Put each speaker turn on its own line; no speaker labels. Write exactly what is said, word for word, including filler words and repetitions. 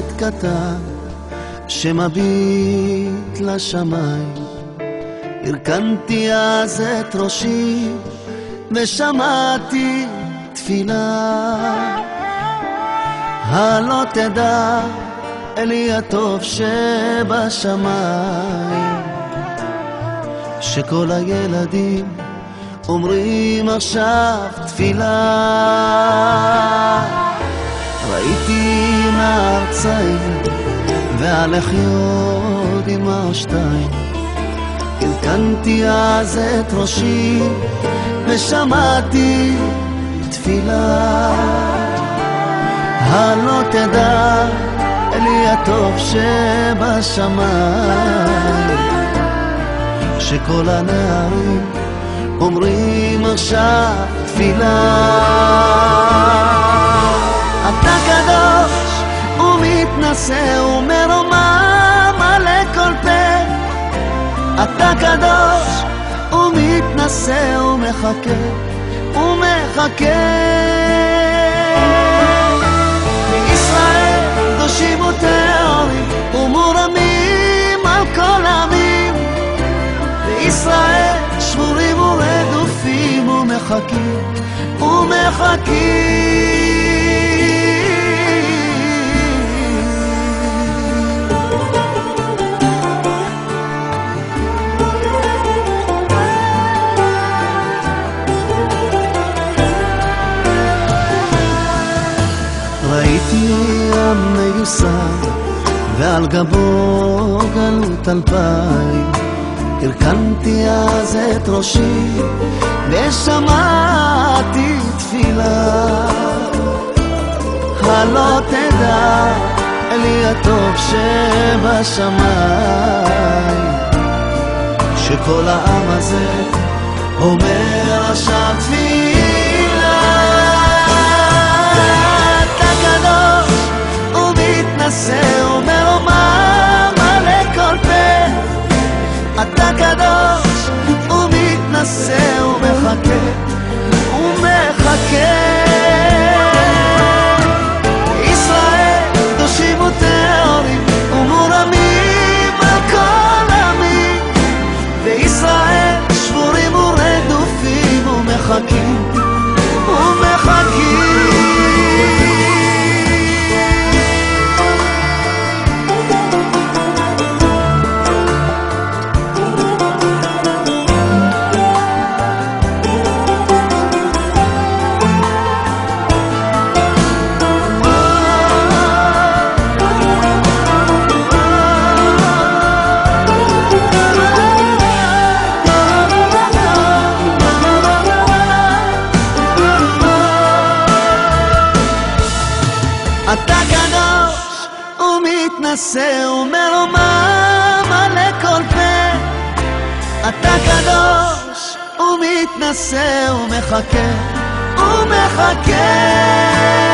צייד קטן שמביט לשמיים. הרכנתי אז את ראשי ושמעתי תפילה. הלא תדע אלי הטוב שבשמיים, שכל הילדים אומרים עכשיו תפילה. ראיתי נער צעיר ועל לחיות עם השתיים. הרכנתי אז את ראשי ושמעתי תפילה. הלא תדע אלי הטוב שבשמיים, שכל הנערים אומרים עכשיו תפילה. אתה קדוש ומתנשא ומרומם על כל פה. אתה קדוש ומתנשא ומחכה ומחכה. בישראל קדושים וטהורים ומורמים על כל העמים. בישראל שבורים ורדופים ומחכים ומחכים. ראיתי עם מיוסר ועל גבו גלות אלפיים. הרכנתי אז את ראשי ושמעתי תפילה. הלא תדע אלי הטוב שבשמיים, שכל העם הזה אומר עכשיו תפילה. אתה קדוש ומתנשא ומרומם על כל פה. אתה קדוש ומתנשא ומחכה ומחכה. ישראל קדושים וטהורים ומורמים על כל עמים. וישראל שבורים ורדופים ומחכים ומחכים. אתה קדוש ומתנשא ומרומם על כל פה. אתה קדוש ומתנשא ומחכה ומחכה.